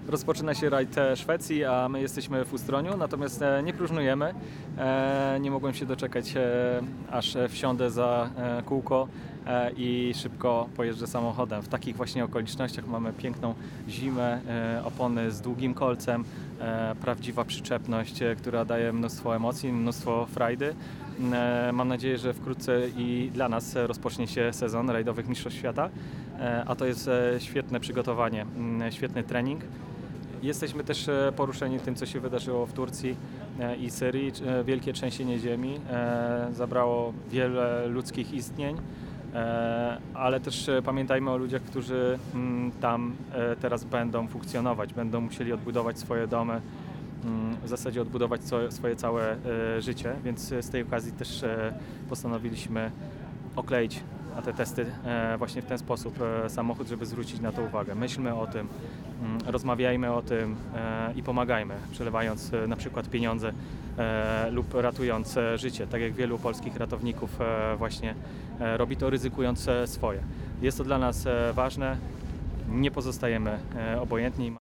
Rozpoczyna się rajd Szwecji, a my jesteśmy w Ustroniu, natomiast nie próżnujemy. Nie mogłem się doczekać, aż wsiądę za kółko i szybko pojeżdżę samochodem. W takich właśnie okolicznościach mamy piękną zimę, opony z długim kolcem, prawdziwa przyczepność, która daje mnóstwo emocji, mnóstwo frajdy. Mam nadzieję, że wkrótce i dla nas rozpocznie się sezon rajdowych Mistrzostw Świata, a to jest świetne przygotowanie, świetny trening. Jesteśmy też poruszeni tym, co się wydarzyło w Turcji i Syrii. Wielkie trzęsienie ziemi zabrało wiele ludzkich istnień, ale też pamiętajmy o ludziach, którzy tam teraz będą funkcjonować, będą musieli odbudować swoje domy, w zasadzie odbudować swoje całe życie, więc z tej okazji też postanowiliśmy okleić na te testy właśnie w ten sposób samochód, żeby zwrócić na to uwagę. Myślmy o tym, rozmawiajmy o tym i pomagajmy, przelewając na przykład pieniądze lub ratując życie, tak jak wielu polskich ratowników właśnie robi to, ryzykując swoje. Jest to dla nas ważne, nie pozostajemy obojętni.